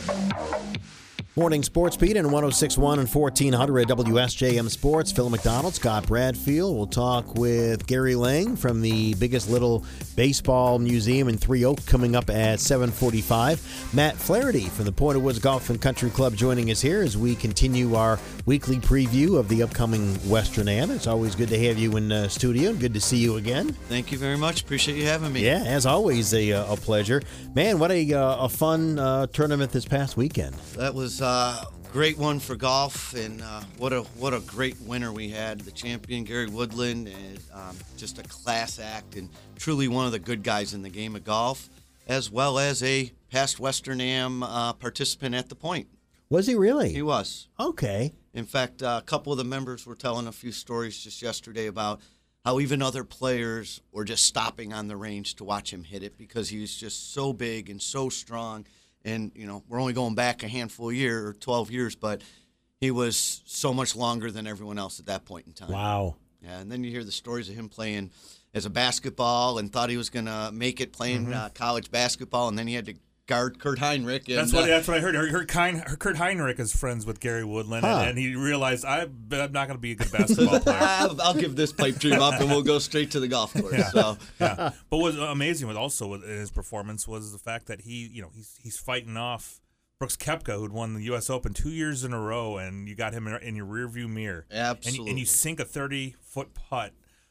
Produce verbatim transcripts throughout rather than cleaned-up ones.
Morning Sports Beat in one oh six point one and fourteen hundred W S J M Sports. Phil McDonald, Scott Bradfield. We'll talk with Gary Lang from the Biggest Little Baseball Museum in Three Oaks coming up at seven forty-five. Matt Flaherty from the Point of Woods Golf and Country Club joining us here as we continue our weekly preview of the upcoming Western Am. It's always good to have you in the studio. Good to see you again. Thank you very much. Appreciate you having me. Yeah, as always, a, a pleasure. Man, what a, a fun uh, tournament this past weekend. That was a uh, great one for golf, and uh, what a what a great winner we had. The champion, Gary Woodland, and um, just a class act and truly one of the good guys in the game of golf, as well as a past Western Am uh, participant at the Point. Was he really? He was. Okay. In fact, uh, a couple of the members were telling a few stories just yesterday about how even other players were just stopping on the range to watch him hit it because he was just so big and so strong. And, you know, we're only going back a handful of years, or twelve years, but he was so much longer than everyone else at that point in time. Wow. Yeah, and then you hear the stories of him playing as a basketball and thought he was going to make it playing mm-hmm. uh, college basketball, and then he had to guard Kurt Heinrich. And, that's what uh, that's what I heard. I heard Kurt, Kurt Heinrich is friends with Gary Woodland, huh. and, and he realized I'm, I'm not going to be a good basketball player. I'll, I'll give this pipe dream up, and we'll go straight to the golf course. Yeah. So, yeah. But what was amazing with also with his performance was the fact that he, you know, he's he's fighting off Brooks Koepka, who'd won the U S Open two years in a row, and you got him in, in your rearview mirror. Absolutely. And, and you sink a thirty-foot putt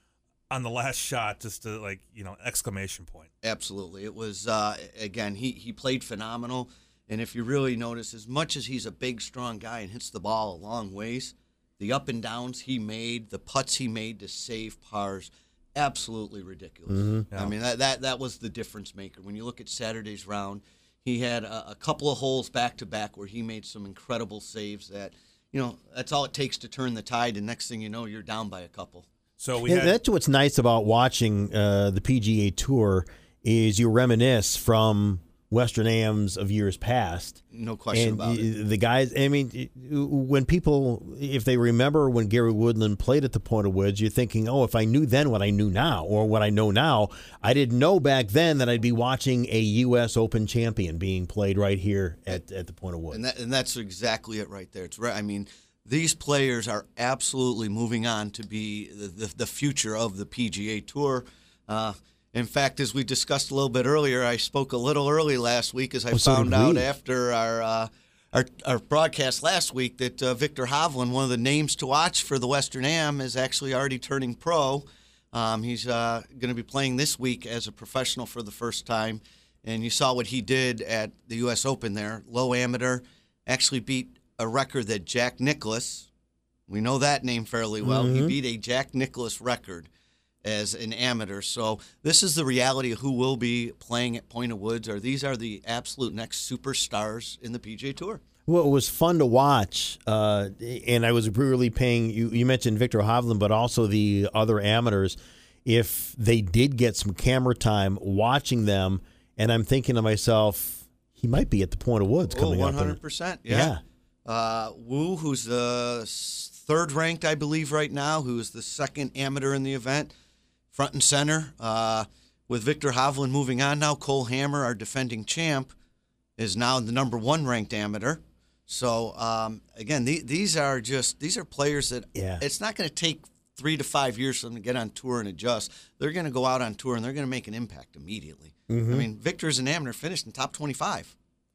on the last shot, just to, like, you know, exclamation point. Absolutely. It was, uh, again, he, he played phenomenal. And if you really notice, as much as he's a big, strong guy and hits the ball a long ways, the up and downs he made, the putts he made to save pars, absolutely ridiculous. Mm-hmm. Yeah. I mean, that, that, that was the difference maker. When you look at Saturday's round, he had a, a couple of holes back-to-back where he made some incredible saves that, you know, that's all it takes to turn the tide, and next thing you know, you're down by a couple. So we Yeah, had, that's what's nice about watching uh, the P G A Tour is you reminisce from Western Ams of years past. No question and about it. The guys, I mean, when people, if they remember when Gary Woodland played at the Point of Woods, you're thinking, oh, if I knew then what I knew now, or what I know now, I didn't know back then that I'd be watching a U S Open champion being played right here at, at the Point of Woods. And, that, and that's exactly it right there. It's right. I mean, these players are absolutely moving on to be the, the, the future of the P G A Tour. Uh, in fact, as we discussed a little bit earlier, I spoke a little early last week as I oh, so found out we. after our, uh, our our broadcast last week that uh, Victor Hovland, one of the names to watch for the Western Am, is actually already turning pro. Um, he's uh, going to be playing this week as a professional for the first time. And you saw what he did at the U S Open there, low amateur, actually beat a record that Jack Nicklaus, we know that name fairly well, mm-hmm. he beat a Jack Nicklaus record as an amateur. So this is the reality of who will be playing at Point of Woods, or these are the absolute next superstars in the P G A Tour. Well, it was fun to watch, uh, and I was really paying, you, you mentioned Victor Hovland, but also the other amateurs, if they did get some camera time watching them, and I'm thinking to myself, he might be at the Point of Woods coming oh, up. one hundred percent, yeah. yeah. Uh, Wu, who's the third ranked, I believe, right now, who is the second amateur in the event, front and center. Uh, with Victor Hovland moving on now, Cole Hammer, our defending champ, is now the number one ranked amateur. So, um, again, the, these are just these are players that yeah. it's not going to take three to five years for them to get on tour and adjust. They're going to go out on tour, and they're going to make an impact immediately. Mm-hmm. I mean, Victor's an amateur, finished in top twenty-five.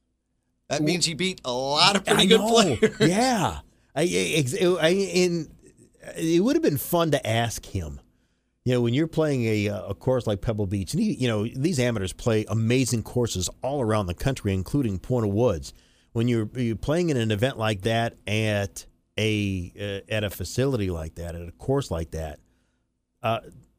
That means he beat a lot of pretty I good know. players. Yeah. I, I, I, in, it would have been fun to ask him. You know, when you're playing a a course like Pebble Beach, and he, you know, these amateurs play amazing courses all around the country, including Point of Woods. When you're you're playing in an event like that at a uh, at a facility like that, at a course like that, uh,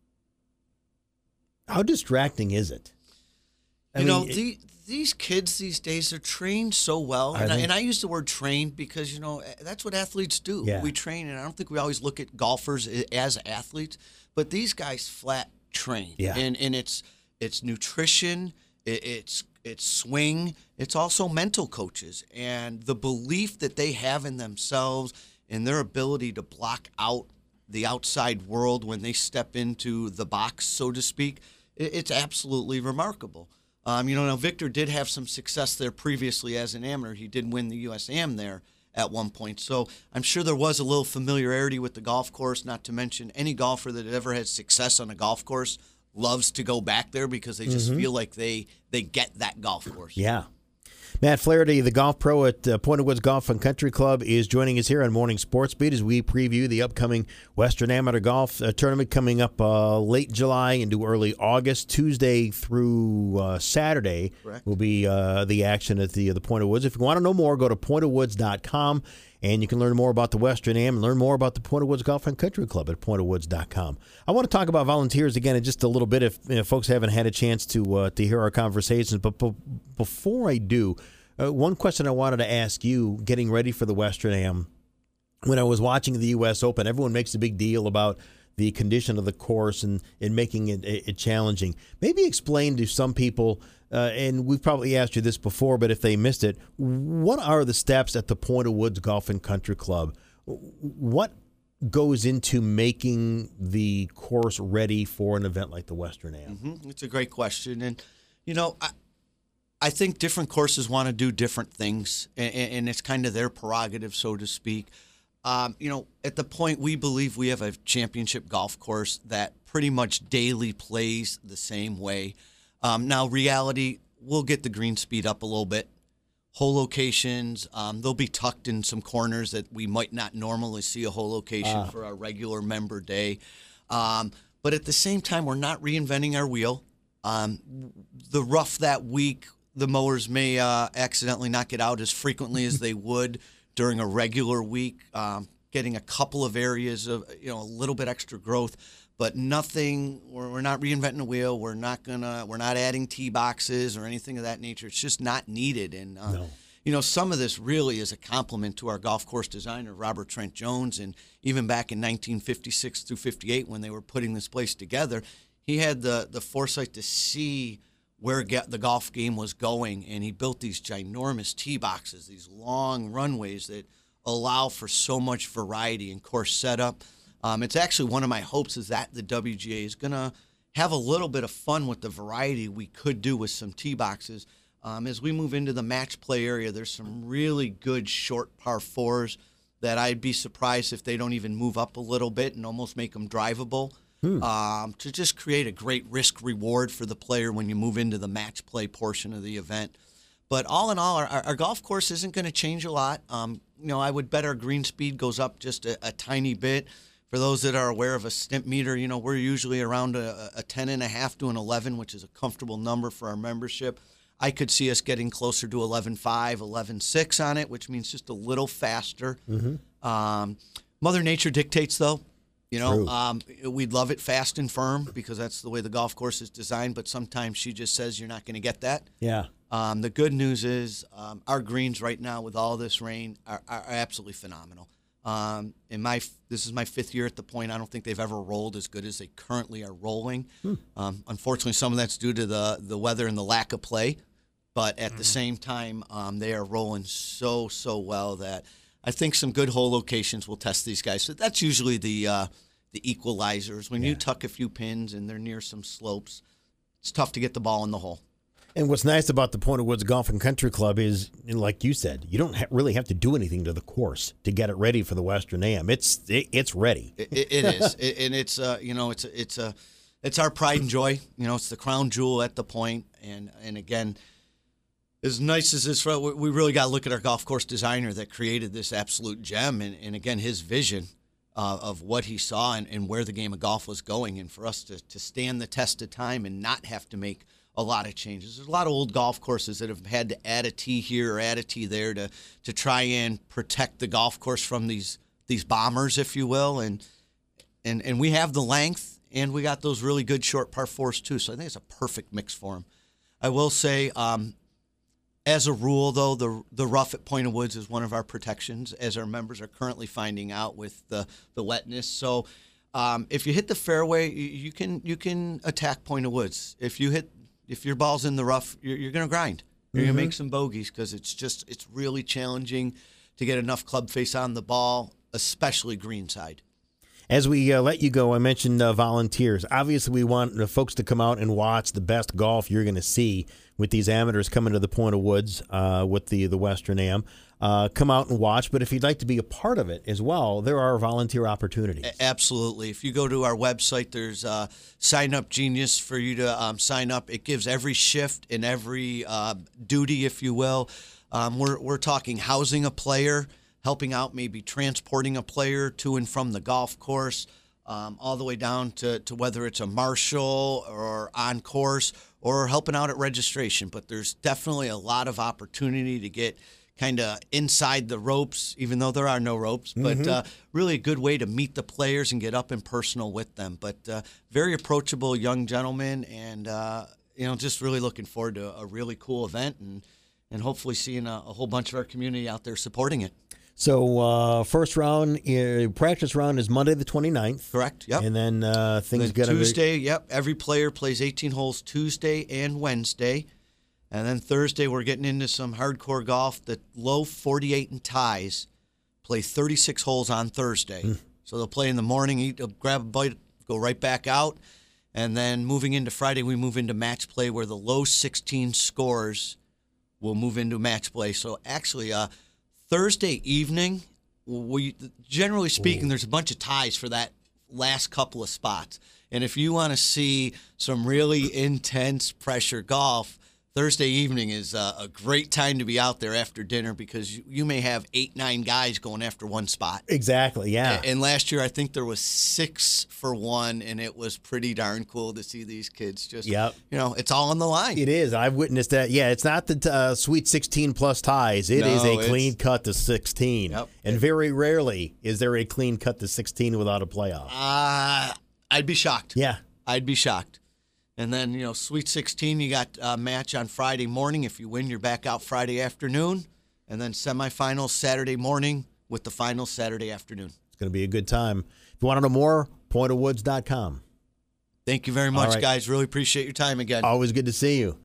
how distracting is it? I you mean, know, the, these kids these days are trained so well, and I, and I use the word trained because, you know, that's what athletes do. Yeah. We train, and I don't think we always look at golfers as athletes, but these guys flat train. Yeah. And and it's it's nutrition, it, it's it's swing, it's also mental coaches, and the belief that they have in themselves and their ability to block out the outside world when they step into the box, so to speak, it, it's absolutely remarkable. Um, you know, now Victor did have some success there previously as an amateur. He did win the U S A M there at one point. So I'm sure there was a little familiarity with the golf course, not to mention any golfer that ever had success on a golf course loves to go back there because they just mm-hmm. feel like they, they get that golf course. Yeah. Matt Flaherty, the golf pro at uh, Pointed Woods Golf and Country Club, is joining us here on Morning Sports Beat as we preview the upcoming Western Amateur Golf uh, Tournament coming up uh, late July into early August. Tuesday through uh, Saturday Correct. will be uh, the action at the, uh, the Pointed Woods. If you want to know more, go to pointed woods dot com, and you can learn more about the Western Am and learn more about the Pointed Woods Golf and Country Club at pointed woods dot com. I want to talk about volunteers again in just a little bit if you know, folks haven't had a chance to, uh, to hear our conversations. But b- before I do, Uh, one question I wanted to ask you, getting ready for the Western Am, when I was watching the U S Open, everyone makes a big deal about the condition of the course and, and making it, it, it challenging. Maybe explain to some people, uh, and we've probably asked you this before, but if they missed it, what are the steps at the Pointed Woods Golf and Country Club? What goes into making the course ready for an event like the Western Am? Mm-hmm. It's a great question. And, you know, I, I think different courses want to do different things, and, and it's kind of their prerogative, so to speak. Um, you know, at the point we believe we have a championship golf course that pretty much daily plays the same way. Um, now, reality, we'll get the green speed up a little bit. Hole locations, um, they'll be tucked in some corners that we might not normally see a hole location uh. for our regular member day. Um, but at the same time, we're not reinventing our wheel. Um, the rough that week, the mowers may uh, accidentally not get out as frequently as they would during a regular week, um, getting a couple of areas of, you know, a little bit extra growth, but nothing, we're, we're not reinventing the wheel. We're not gonna, we're not adding tee boxes or anything of that nature. It's just not needed. And, uh, no. you know, some of this really is a compliment to our golf course designer, Robert Trent Jones. And even back in nineteen fifty-six through fifty-eight, when they were putting this place together, he had the, the foresight to see where the golf game was going, and he built these ginormous tee boxes, these long runways that allow for so much variety in course setup. Um, it's actually one of my hopes is that the W G A is going to have a little bit of fun with the variety we could do with some tee boxes. Um, as we move into the match play area, there's some really good short par fours that I'd be surprised if they don't even move up a little bit and almost make them drivable. Hmm. Um, to just create a great risk reward for the player when you move into the match play portion of the event. But all in all, our, our golf course isn't going to change a lot. Um, you know, I would bet our green speed goes up just a, a tiny bit. For those that are aware of a stimp meter, you know, we're usually around a, a ten and a half to an eleven, which is a comfortable number for our membership. I could see us getting closer to eleven five, eleven six on it, which means just a little faster. Mm-hmm. Um, Mother Nature dictates, though. You know, um, we'd love it fast and firm because that's the way the golf course is designed, but sometimes she just says you're not going to get that. Yeah. Um, the good news is um, our greens right now with all this rain are, are absolutely phenomenal. Um, in my this is my fifth year at the point. I don't think they've ever rolled as good as they currently are rolling. Hmm. Um, unfortunately, some of that's due to the, the weather and the lack of play, but at mm-hmm. the same time, um, they are rolling so, so well that I think some good hole locations will test these guys. So that's usually the uh, the equalizers. When yeah. you tuck a few pins and they're near some slopes, it's tough to get the ball in the hole. And what's nice about the Pointed Woods Golf and Country Club is, like you said, you don't ha- really have to do anything to the course to get it ready for the Western Am. It's it, it's ready. It, it, it is, it, and it's uh, you know it's a, it's a it's our pride and joy. You know, it's the crown jewel at the point, and and again. As nice as this, we really got to look at our golf course designer that created this absolute gem, and, and again, his vision uh, of what he saw and, and where the game of golf was going, and for us to, to stand the test of time and not have to make a lot of changes. There's a lot of old golf courses that have had to add a tee here or add a tee there to to try and protect the golf course from these these bombers, if you will, and and and we have the length, and we got those really good short par fours too, so I think it's a perfect mix for him. I will say, um, as a rule, though, the the rough at Pointed Woods is one of our protections, as our members are currently finding out with the, the wetness. So um, if you hit the fairway, you, you can you can attack Pointed Woods. If you hit if your ball's in the rough, you're, you're going to grind. You're mm-hmm. going to make some bogeys because it's just it's really challenging to get enough club face on the ball, especially greenside. As we uh, let you go, I mentioned uh, volunteers. Obviously, we want uh, folks to come out and watch the best golf you're going to see with these amateurs coming to the Point of Woods uh, with the, the Western Am. Uh, come out and watch, but if you'd like to be a part of it as well, there are volunteer opportunities. Absolutely. If you go to our website, there's uh, Sign Up Genius for you to um, sign up. It gives every shift and every uh, duty, if you will. Um, we're, we're talking housing a player, helping out maybe transporting a player to and from the golf course, um, all the way down to, to whether it's a marshal or on course or helping out at registration. But there's definitely a lot of opportunity to get kind of inside the ropes, even though there are no ropes, but mm-hmm. uh, really a good way to meet the players and get up and personal with them. But uh, very approachable young gentlemen, and uh, you know, just really looking forward to a really cool event, and and hopefully seeing a, a whole bunch of our community out there supporting it. So uh, first round, uh, practice round is Monday the twenty-ninth. Correct, yep. And then uh, things going to Tuesday, be... yep. Every player plays eighteen holes Tuesday and Wednesday. And then Thursday, we're getting into some hardcore golf. The low forty-eight and ties play thirty-six holes on Thursday. Mm. So they'll play in the morning, eat, grab a bite, go right back out. And then moving into Friday, we move into match play where the low sixteen scores will move into match play. So actually, uh, Thursday evening, we generally speaking, Ooh. There's a bunch of ties for that last couple of spots. And if you want to see some really intense pressure golf, Thursday evening is uh, a great time to be out there after dinner because you, you may have eight, nine guys going after one spot. Exactly, yeah. And, and last year, I think there was six for one, and it was pretty darn cool to see these kids just, yep. you know, it's all on the line. It is. I've witnessed that. Yeah, it's not the uh, sweet sixteen plus ties. It no, is a clean cut to sixteen. Yep. And very rarely is there a clean cut to sixteen without a playoff. Uh, I'd be shocked. Yeah. I'd be shocked. And then, you know, Sweet sixteen, you got a match on Friday morning. If you win, you're back out Friday afternoon. And then semifinals Saturday morning with the finals Saturday afternoon. It's going to be a good time. If you want to know more, point of woods dot com. Thank you very much, right. guys. Really appreciate your time again. Always good to see you.